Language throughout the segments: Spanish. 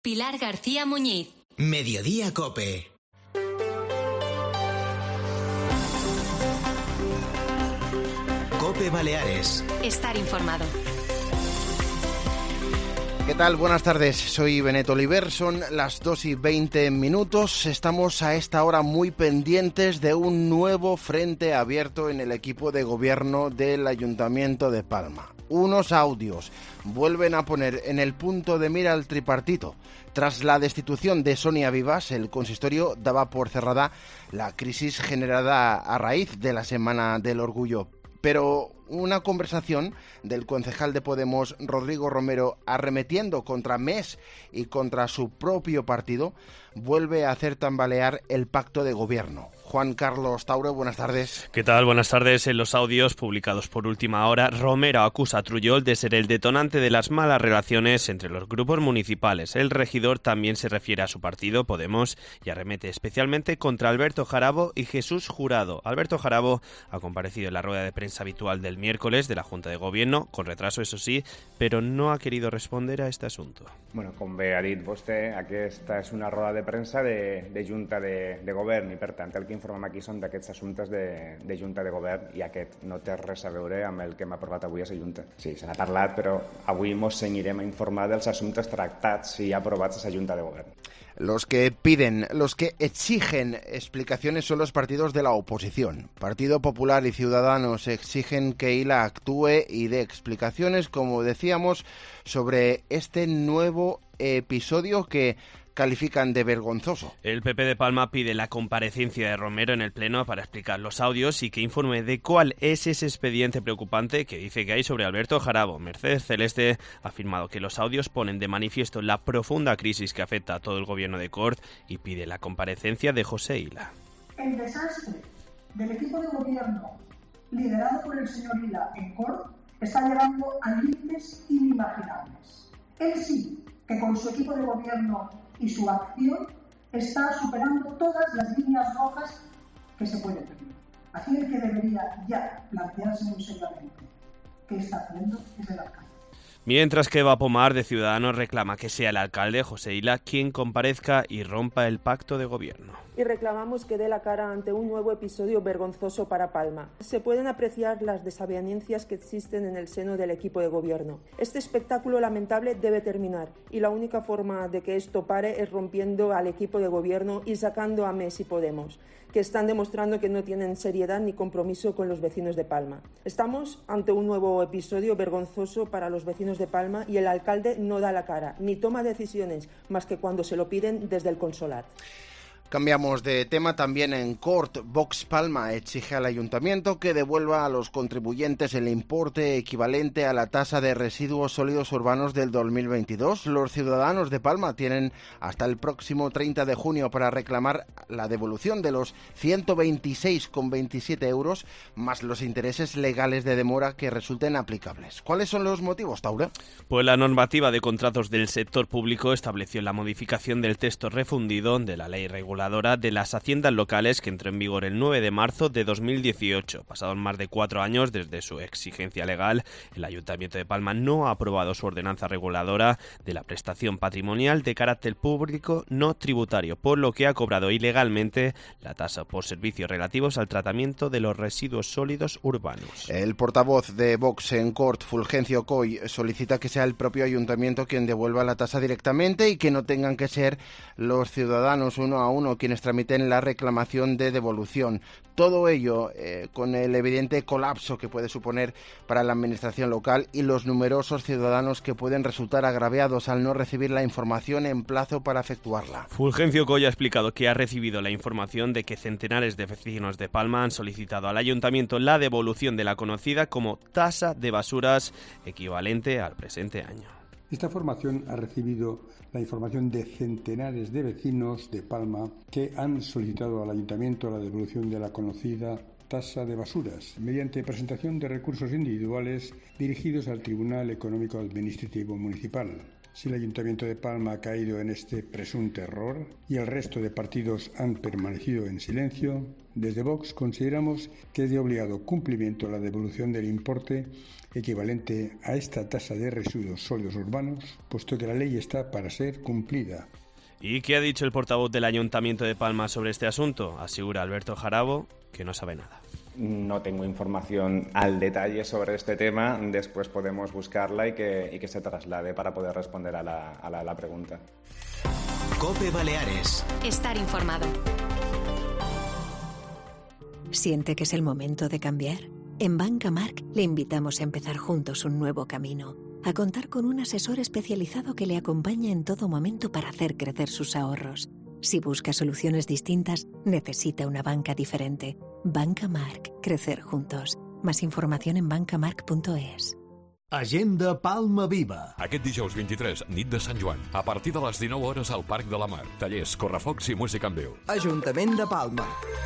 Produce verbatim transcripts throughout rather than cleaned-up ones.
Pilar García Muñiz. Mediodía COPE. COPE Baleares. Estar informado. ¿Qué tal? Buenas tardes, soy Benet Oliver, son las dos y veinte minutos. Estamos a esta hora muy pendientes de un nuevo frente abierto en el equipo de gobierno del Ayuntamiento de Palma. Unos audios vuelven a poner en el punto de mira al tripartito. Tras la destitución de Sonia Vivas, el consistorio daba por cerrada la crisis generada a raíz de la Semana del Orgullo. Pero una conversación del concejal de Podemos, Rodrigo Romero, arremetiendo contra M E S y contra su propio partido, vuelve a hacer tambalear el pacto de gobierno. Juan Carlos Tauro, buenas tardes. ¿Qué tal? Buenas tardes. En los audios publicados por Última Hora, Romero acusa a Trullol de ser el detonante de las malas relaciones entre los grupos municipales. El regidor también se refiere a su partido, Podemos, y arremete especialmente contra Alberto Jarabo y Jesús Jurado. Alberto Jarabo ha comparecido en la rueda de prensa habitual del miércoles de la Junta de Gobierno, con retraso eso sí, pero no ha querido responder a este asunto. Bueno, com bé ha dit vostè, aquesta és una roda de premsa de, de Junta de, de Govern i, per tant, el que informem aquí són d'aquests assumptes de, de Junta de Govern i aquest no té res a veure amb el que hem aprovat avui a la Junta. Sí, se n'ha parlat, però avui ens cenyirem a informar dels assumptes tractats i aprovats a la Junta de Govern. Los que piden, los que exigen explicaciones son los partidos de la oposición. Partido Popular y Ciudadanos exigen que Ila actúe y dé explicaciones, como decíamos, sobre este nuevo episodio que califican de vergonzoso. El P P de Palma pide la comparecencia de Romero en el Pleno para explicar los audios y que informe de cuál es ese expediente preocupante que dice que hay sobre Alberto Jarabo. Mercedes Celeste ha afirmado que los audios ponen de manifiesto la profunda crisis que afecta a todo el gobierno de Cort y pide la comparecencia de José Ila. El desastre del equipo de gobierno liderado por el señor Ila en Cort está llegando a límites inimaginables. Él sí que con su equipo de gobierno y su acción está superando todas las líneas rojas que se pueden pedir. Aquí el que debería ya plantearse muy seriamente qué está haciendo es el alcalde. Mientras que Eva Pomar, de Ciudadanos, reclama que sea el alcalde, José Ila, quien comparezca y rompa el pacto de gobierno. Y reclamamos que dé la cara ante un nuevo episodio vergonzoso para Palma. Se pueden apreciar las desavenencias que existen en el seno del equipo de gobierno. Este espectáculo lamentable debe terminar y la única forma de que esto pare es rompiendo al equipo de gobierno y sacando a M E S y Podemos, que están demostrando que no tienen seriedad ni compromiso con los vecinos de Palma. Estamos ante un nuevo episodio vergonzoso para los vecinos de Palma y el alcalde no da la cara, ni toma decisiones, más que cuando se lo piden desde el consolat. Cambiamos de tema. También en Cort, Vox Palma exige al ayuntamiento que devuelva a los contribuyentes el importe equivalente a la tasa de residuos sólidos urbanos del dos mil veintidós. Los ciudadanos de Palma tienen hasta el próximo treinta de junio para reclamar la devolución de los ciento veintiséis coma veintisiete euros más los intereses legales de demora que resulten aplicables. ¿Cuáles son los motivos, Taura? Pues la normativa de contratos del sector público estableció la modificación del texto refundido de la ley regular de las haciendas locales que entró en vigor el nueve de marzo de dos mil dieciocho. Pasados más de cuatro años desde su exigencia legal, el Ayuntamiento de Palma no ha aprobado su ordenanza reguladora de la prestación patrimonial de carácter público no tributario, por lo que ha cobrado ilegalmente la tasa por servicios relativos al tratamiento de los residuos sólidos urbanos. El portavoz de Vox en Cort, Fulgencio Coy, solicita que sea el propio Ayuntamiento quien devuelva la tasa directamente y que no tengan que ser los ciudadanos uno a uno quienes tramiten la reclamación de devolución. Todo ello eh, con el evidente colapso que puede suponer para la administración local y los numerosos ciudadanos que pueden resultar agraviados al no recibir la información en plazo para efectuarla. Fulgencio Coy ha explicado que ha recibido la información de que centenares de vecinos de Palma han solicitado al ayuntamiento la devolución de la conocida como tasa de basuras equivalente al presente año. Esta formación ha recibido la información de centenares de vecinos de Palma que han solicitado al Ayuntamiento la devolución de la conocida tasa de basuras mediante presentación de recursos individuales dirigidos al Tribunal Económico Administrativo Municipal. si el Ayuntamiento de Palma ha caído en este presunto error y el resto de partidos han permanecido en silencio, desde Vox consideramos que es de obligado cumplimiento la devolución del importe equivalente a esta tasa de residuos sólidos urbanos, puesto que la ley está para ser cumplida. ¿Y qué ha dicho el portavoz del Ayuntamiento de Palma sobre este asunto? Asegura Alberto Jarabo que no sabe nada. No tengo información al detalle sobre este tema. Después podemos buscarla y que, y que se traslade para poder responder a la, a la, a la pregunta. COPE Baleares. Estar informado. ¿Siente que es el momento de cambiar? En Banca Marc le invitamos a empezar juntos un nuevo camino, a contar con un asesor especializado que le acompaña en todo momento para hacer crecer sus ahorros. Si busca soluciones distintas, necesita una banca diferente. Banca Marc. Crecer juntos. Más información en banca marc punto es. Agenda Palma Viva. Aquest dijous vint-i-tres, nit de Sant Joan, a partir de les dinou hores al Parc de la Mar. Tallers, correfocs i música en viu. Ajuntament de Palma.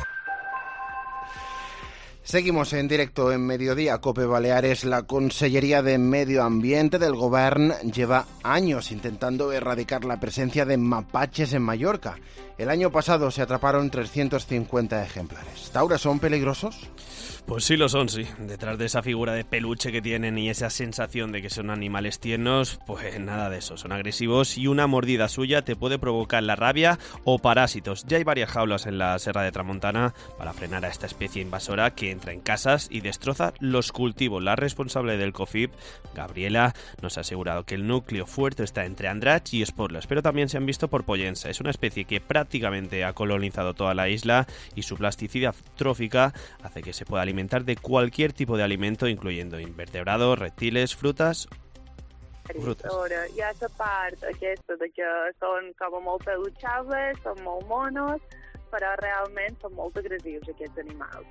Seguimos en directo en Mediodía Cope Baleares. La Consellería de Medio Ambiente del Govern lleva años intentando erradicar la presencia de mapaches en Mallorca. El año pasado se atraparon trescientos cincuenta ejemplares. ¿Taura, son peligrosos? Pues sí lo son, sí. Detrás de esa figura de peluche que tienen y esa sensación de que son animales tiernos, pues nada de eso. Son agresivos y una mordida suya te puede provocar la rabia o parásitos. Ya hay varias jaulas en la Serra de Tramontana para frenar a esta especie invasora que entra en casas y destroza los cultivos. La responsable del COFIP, Gabriela, nos ha asegurado que el núcleo fuerte está entre Andratx y Esporles, pero también se han visto por Pollensa. Es una especie que prácticamente ha colonizado toda la isla y su plasticidad trófica hace que se pueda alimentar de cualquier tipo de alimento, incluyendo invertebrados, reptiles, frutas. frutes. Hi ha la part aquesta de que són com molt pelutxables, són molt monos, però realment són molt agressius aquests animals.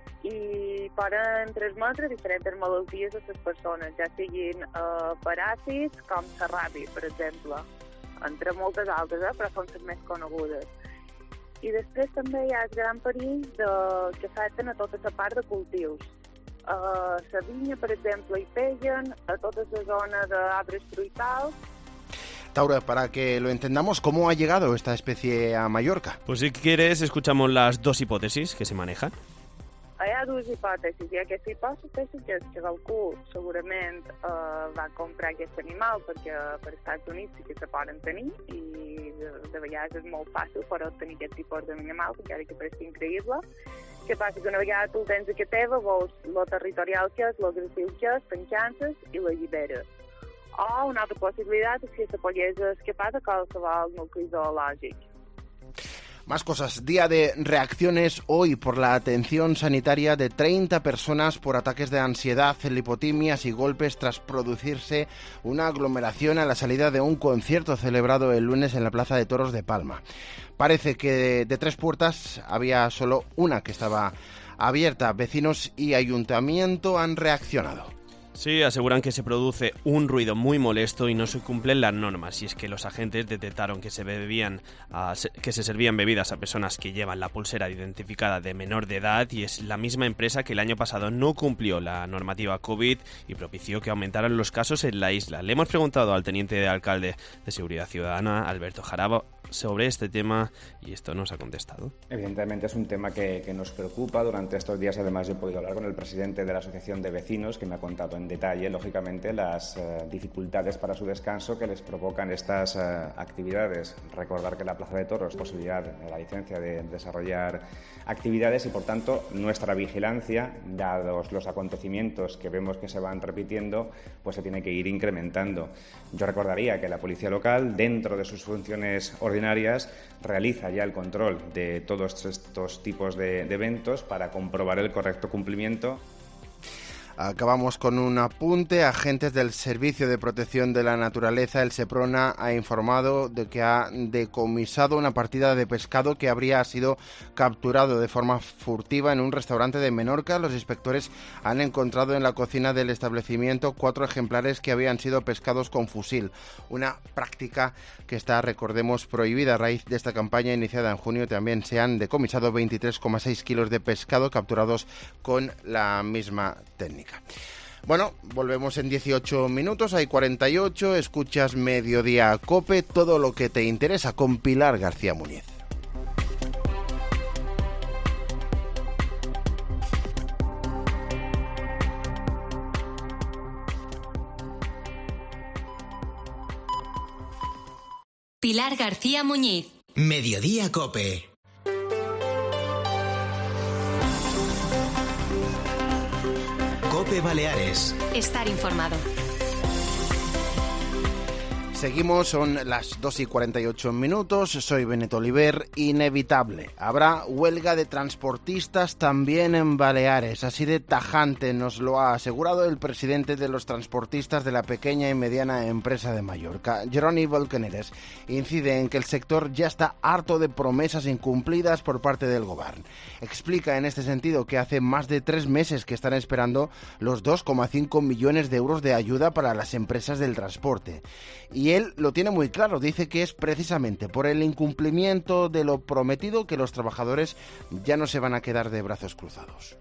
I poden transmetre diferents malalties a les persones, ja siguin eh, paràsits com la ràbia, per exemple, entre moltes altres, eh, però són les més conegudes. I després també hi ha el gran perill de, que afecten a tota la part de cultius. A la vinya, per exemple, hi peguen, a tota la zona d'arbres fruitals. Taura, para que lo entendamos, ¿cómo ha llegado esta especie a Mallorca? Pues si quieres, escuchamos las dos hipótesis que se manejan. Hi ha dues hipòtesis. Hi ha aquesta hipòtesi que és que algú segurament eh, va comprar aquest animal perquè per Estats Units sí que se poden tenir i de, de vegades és molt fàcil per obtenir aquest tipus d'animal, encara que pareix increïble. Què passa? Que una vegada tu el tens a casa teva, veus lo territorial que és, lo agressiu que és, t'enxances i l'alliberes. O una altra possibilitat és que se pogués escapar de qualsevol nucli zoològic. Más cosas. Día de reacciones hoy por la atención sanitaria de treinta personas por ataques de ansiedad, lipotimias y golpes tras producirse una aglomeración a la salida de un concierto celebrado el lunes en la Plaza de Toros de Palma. Parece que de, de tres puertas había solo una que estaba abierta. Vecinos y ayuntamiento han reaccionado. Sí, aseguran que se produce un ruido muy molesto y no se cumplen las normas. Y es que los agentes detectaron que se bebían, a, que se servían bebidas a personas que llevan la pulsera identificada de menor de edad, y es la misma empresa que el año pasado no cumplió la normativa COVID y propició que aumentaran los casos en la isla. Le hemos preguntado al teniente de alcalde de Seguridad Ciudadana, Alberto Jarabo, sobre este tema y esto nos ha contestado. Evidentemente es un tema que, que nos preocupa. Durante estos días además he podido hablar con el presidente de la Asociación de Vecinos, que me ha contado en detalle, lógicamente, las uh, dificultades para su descanso que les provocan estas uh, actividades. Recordar que la Plaza de Toros posibilidad la licencia de desarrollar actividades y, por tanto, nuestra vigilancia, dados los acontecimientos que vemos que se van repitiendo, pues se tiene que ir incrementando. Yo recordaría que la Policía Local, dentro de sus funciones ordinarias, realiza ya el control de todos estos tipos de, de eventos para comprobar el correcto cumplimiento. Acabamos con un apunte. Agentes del Servicio de Protección de la Naturaleza, el SEPRONA, ha informado de que ha decomisado una partida de pescado que habría sido capturado de forma furtiva en un restaurante de Menorca. Los inspectores han encontrado en la cocina del establecimiento cuatro ejemplares que habían sido pescados con fusil. Una práctica que está, recordemos, prohibida. A raíz de esta campaña iniciada en junio también se han decomisado veintitrés coma seis kilos de pescado capturados con la misma técnica. Bueno, volvemos en dieciocho minutos, hay cuarenta y ocho, escuchas Mediodía COPE, todo lo que te interesa con Pilar García Muñiz. Pilar García Muñiz. Mediodía COPE. COPE Baleares. Estar informado. Seguimos, son las dos y cuarenta y ocho minutos, soy Benet Oliver. Inevitable, habrá huelga de transportistas también en Baleares, así de tajante nos lo ha asegurado el presidente de los transportistas de la pequeña y mediana empresa de Mallorca, Jeroni Balcaneres. Incide en que el sector ya está harto de promesas incumplidas por parte del gobierno. Explica en este sentido que hace más de tres meses que están esperando los dos coma cinco millones de euros de ayuda para las empresas del transporte. Y él lo tiene muy claro, dice que es precisamente por el incumplimiento de lo prometido que los trabajadores ya no se van a quedar de brazos cruzados.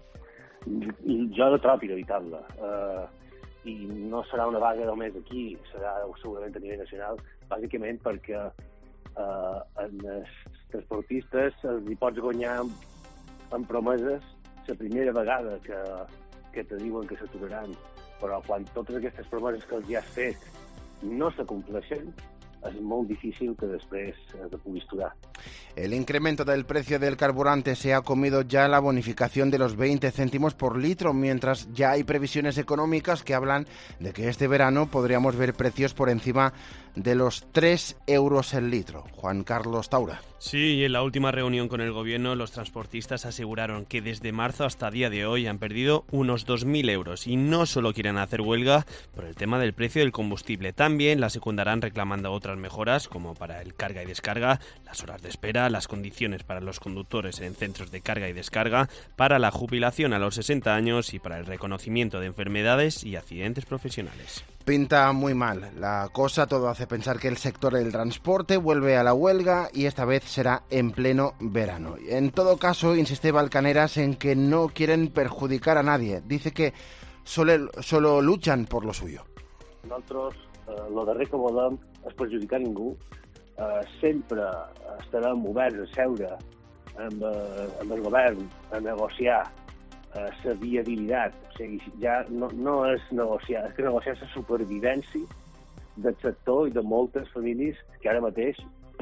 Jo no trobo inevitable, uh, i no serà una vaga només aquí, serà segurament a nivell nacional, bàsicament perquè uh, en els transportistes els hi pots guanyar amb promeses la primera vegada que, que te diuen que s'aturaran, però quan totes aquestes promeses que els ja has fet no se compleixen, es muy difícil que después se puguis aturar. El incremento del precio del carburante se ha comido ya la bonificación de los veinte céntimos por litro, mientras ya hay previsiones económicas que hablan de que este verano podríamos ver precios por encima de los tres euros el litro. Juan Carlos Taura. Sí, y en la última reunión con el gobierno, los transportistas aseguraron que desde marzo hasta día de hoy han perdido unos dos mil euros y no solo quieren hacer huelga por el tema del precio del combustible, también la secundarán reclamando otras mejoras como para el carga y descarga, las horas de espera, las condiciones para los conductores en centros de carga y descarga, para la jubilación a los sesenta años y para el reconocimiento de enfermedades y accidentes profesionales. Pinta muy mal la cosa, todo hace pensar que el sector del transporte vuelve a la huelga y esta vez será en pleno verano. En todo caso, insiste Balcaneras en que no quieren perjudicar a nadie. Dice que solo, solo luchan por lo suyo. Nosotros, eh, lo darrer que volem és perjudicar ningú. Eh, sempre estarem oberts a seure amb, eh, amb el govern a negociar la viabilitat, o sigui, ja no, no és negociar, és que negociar la supervivència del sector i de moltes famílies que ara mateix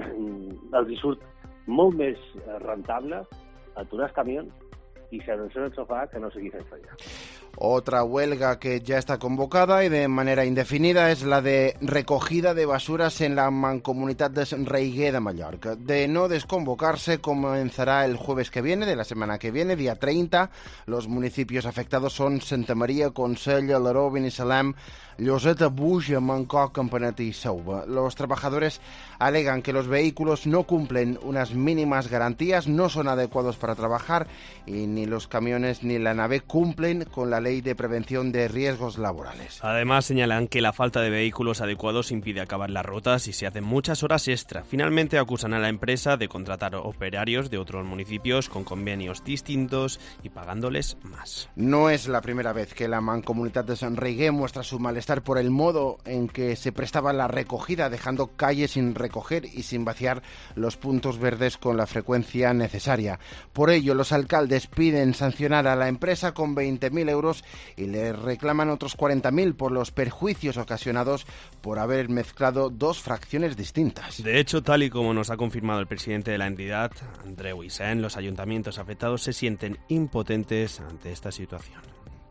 els hi surt molt més rentable aturar els camions y se en el sofá que no seguir fent feina. Otra huelga que ya está convocada y de manera indefinida es la de recogida de basuras en la Mancomunitat de Reiguer de Mallorca. De no desconvocarse, comenzará el jueves que viene, de la semana que viene, día treinta. Los municipios afectados son Santa María, Consell, Alaró, Binissalem, Lloseta, Buix, Mancó, Campanet y Sauva. Los trabajadores alegan que los vehículos no cumplen unas mínimas garantías, no son adecuados para trabajar y ni los camiones ni la nave cumplen con la ley de prevención de riesgos laborales. Además, señalan que la falta de vehículos adecuados impide acabar las rutas y se hacen muchas horas extra. Finalmente, acusan a la empresa de contratar operarios de otros municipios con convenios distintos y pagándoles más. No es la primera vez que la Mancomunitat de Sant Reiguer muestra su malestar por el modo en que se prestaba la recogida, dejando calles sin recoger y sin vaciar los puntos verdes con la frecuencia necesaria. Por ello, los alcaldes piden sancionar a la empresa con veinte mil euros y le reclaman otros cuarenta mil por los perjuicios ocasionados por haber mezclado dos fracciones distintas. De hecho, tal y como nos ha confirmado el presidente de la entidad, Andreu Icén, los ayuntamientos afectados se sienten impotentes ante esta situación.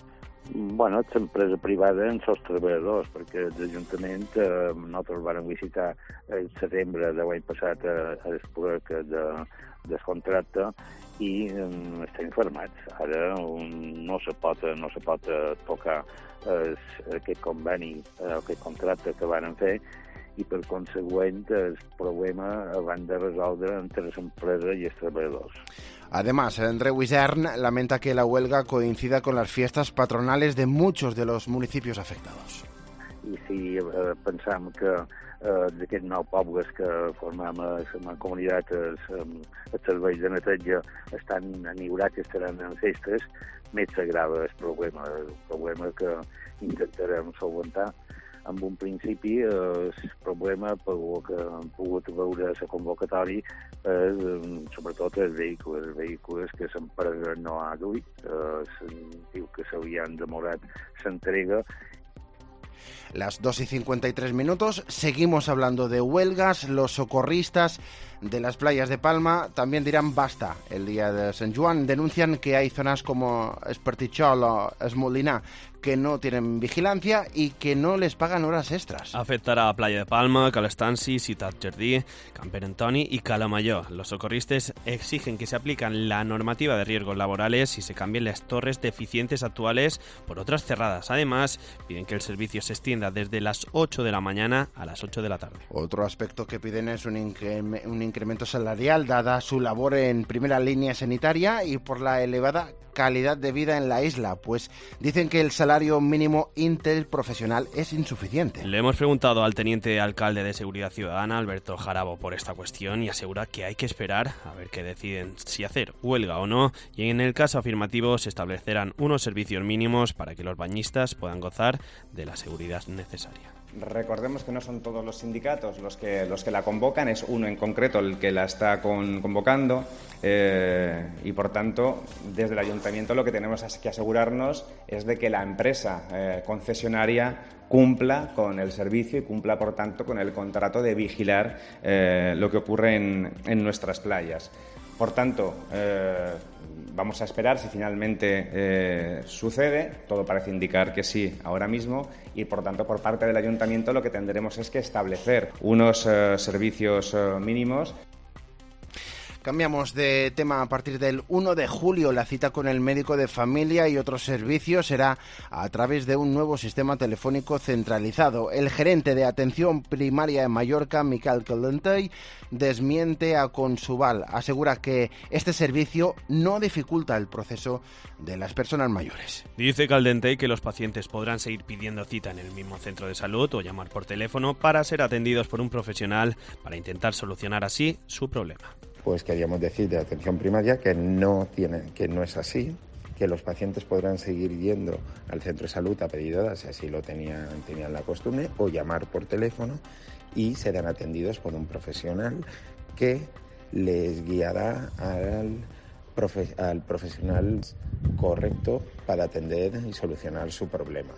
Bueno, és empresa privada en els treballadors, perquè l'Ajuntament, eh, nosaltres vam visitar el setembre de l'any passat a, a l'Espurec de, del contracte i eh, estem informats. Ara un, no se pot, no se pot tocar eh, aquest conveni, eh, aquest contracte que van fer i per conseqüent el problema van de resoldre entre les empreses i els treballadors. Además, Andreu Isern lamenta que la huelga coincida con las fiestas patronales de muchos de los municipios afectados. i si eh, pensam que eh, d'aquests nou pobles que formem a la comunitat els, els serveis de neteja estan eniurats i estaran en cestes, més s'agrava el problema, el problema que intentarem solventar. En un principi, el problema, per el que hem pogut veure la convocatòria, és sobretot els vehicles, els vehicles que s'empresa no ha duit, eh, diu que s'havien demorat s'entrega. Las dos y cincuenta y tres minutos, seguimos hablando de huelgas. Los socorristas de las playas de Palma también dirán basta el día de San Juan. Denuncian que hay zonas como Espertichol o Esmoliná que no tienen vigilancia y que no les pagan horas extras. Afectará a Playa de Palma, Calestanci, Ciutat Jardí, Camper Antoni y Calamayor. Los socorristas exigen que se aplican la normativa de riesgos laborales y se cambien las torres deficientes actuales por otras cerradas. Además, piden que el servicio se extienda desde las ocho de la mañana a las ocho de la tarde. Otro aspecto que piden es un, incre- un incremento salarial, dada su labor en primera línea sanitaria y por la elevada calidad de vida en la isla, pues dicen que el salario mínimo interprofesional es insuficiente. Le hemos preguntado al teniente alcalde de Seguridad Ciudadana, Alberto Jarabo, por esta cuestión y asegura que hay que esperar a ver qué deciden, si hacer huelga o no, y en el caso afirmativo se establecerán unos servicios mínimos para que los bañistas puedan gozar de la seguridad necesaria. Recordemos que no son todos los sindicatos los que, los que la convocan, es uno en concreto el que la está con, convocando eh, y, por tanto, desde el Ayuntamiento lo que tenemos que asegurarnos es de que la empresa eh, concesionaria cumpla con el servicio y cumpla, por tanto, con el contrato de vigilar eh, lo que ocurre en, en nuestras playas. Por tanto, eh, vamos a esperar si finalmente eh, sucede. Todo parece indicar que sí ahora mismo y, por tanto, por parte del Ayuntamiento lo que tendremos es que establecer unos eh, servicios eh, mínimos. Cambiamos de tema. A partir del uno de julio, la cita con el médico de familia y otros servicios será a través de un nuevo sistema telefónico centralizado. El gerente de atención primaria en Mallorca, Miquel Caldentey, desmiente a Consuval. Asegura que este servicio no dificulta el proceso de las personas mayores. Dice Caldentey que los pacientes podrán seguir pidiendo cita en el mismo centro de salud o llamar por teléfono para ser atendidos por un profesional para intentar solucionar así su problema. Pues queríamos decir de atención primaria que no tiene, que no es así, que los pacientes podrán seguir yendo al centro de salud a pedido, si así lo tenían, tenían la costumbre, o llamar por teléfono y serán atendidos por un profesional que les guiará al, profe, al profesional correcto para atender y solucionar su problema.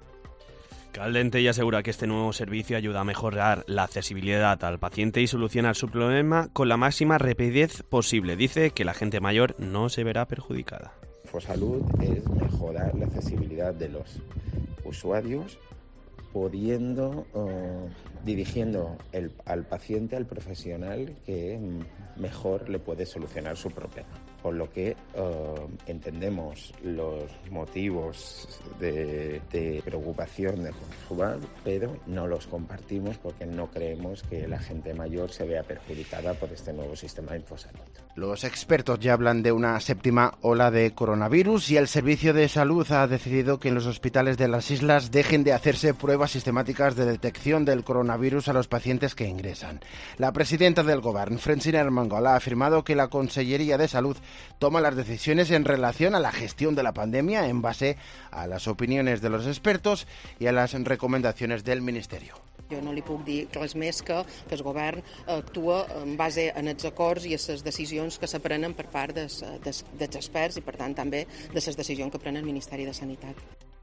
Caldentey asegura que este nuevo servicio ayuda a mejorar la accesibilidad al paciente y solucionar su problema con la máxima rapidez posible. Dice que la gente mayor no se verá perjudicada. Infosalud es mejorar la accesibilidad de los usuarios, pudiendo, uh, dirigiendo el, al paciente, al profesional que mejor le puede solucionar su problema. Por lo que uh, entendemos los motivos de, de preocupación de Consuval, pero no los compartimos porque no creemos que la gente mayor se vea perjudicada por este nuevo sistema de Infosalud. Los expertos ya hablan de una séptima ola de coronavirus y el Servicio de Salud ha decidido que en los hospitales de las islas dejen de hacerse pruebas sistemáticas de detección del coronavirus a los pacientes que ingresan. La presidenta del Govern, Francina Armengol, ha afirmado que la Consellería de Salud toma las decisiones en relación a la gestión de la pandemia en base a las opiniones de los expertos y a las recomendaciones del Ministerio. Jo no li puc dir res més que, que el govern actua en base en els acords i a les decisions que se prenen per part dels, dels, dels experts i, per tant, també de les decisions que pren el Ministeri de Sanitat.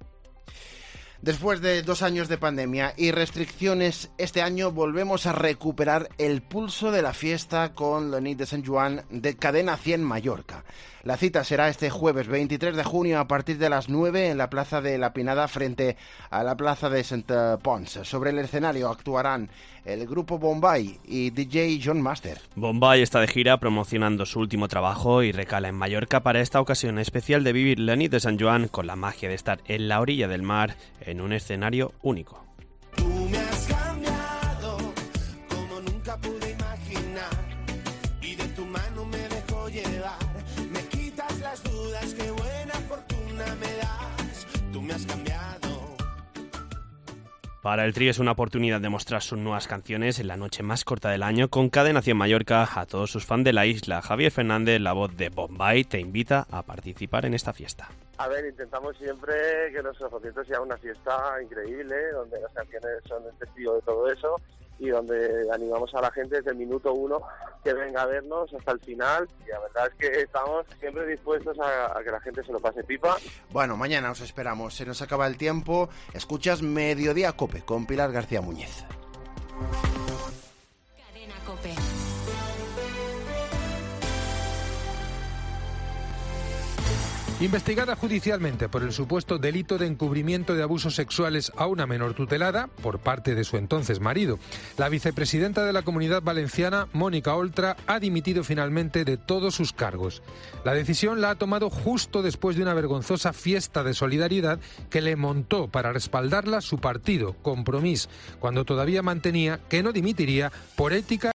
Después de dos años de pandemia y restricciones, este año volvemos a recuperar el pulso de la fiesta con la nit de Sant Joan de Cadena cien Mallorca. La cita será este jueves veintitrés de junio a partir de las nueve en la Plaza de la Pinada frente a la Plaza de Sant Pons. Sobre el escenario actuarán el grupo Bombay y D J John Master. Bombay está de gira promocionando su último trabajo y recala en Mallorca para esta ocasión especial de vivir la nit de Sant Joan con la magia de estar en la orilla del mar en un escenario único. Tú me has cambiado como nunca pude imaginar y de tu mano me dejo llevar. Me quitas las dudas, qué buena fortuna me das. Tú me has cambiado. Para el trío es una oportunidad de mostrar sus nuevas canciones en la noche más corta del año con Cadena cien Mallorca. A todos sus fans de la isla, Javier Fernández, la voz de Bombay, te invita a participar en esta fiesta. A ver, intentamos siempre que nuestro concierto sea una fiesta increíble, donde las canciones son el testigo de todo eso y donde animamos a la gente desde el minuto uno que venga a vernos hasta el final. Y la verdad es que estamos siempre dispuestos a, a que la gente se lo pase pipa. Bueno, mañana os esperamos. Se nos acaba el tiempo. Escuchas Mediodía Cope con Pilar García Muñiz. Cadena Cope. Investigada judicialmente por el supuesto delito de encubrimiento de abusos sexuales a una menor tutelada por parte de su entonces marido, la vicepresidenta de la Comunidad Valenciana, Mónica Oltra, ha dimitido finalmente de todos sus cargos. La decisión la ha tomado justo después de una vergonzosa fiesta de solidaridad que le montó para respaldarla su partido, Compromís, cuando todavía mantenía que no dimitiría por ética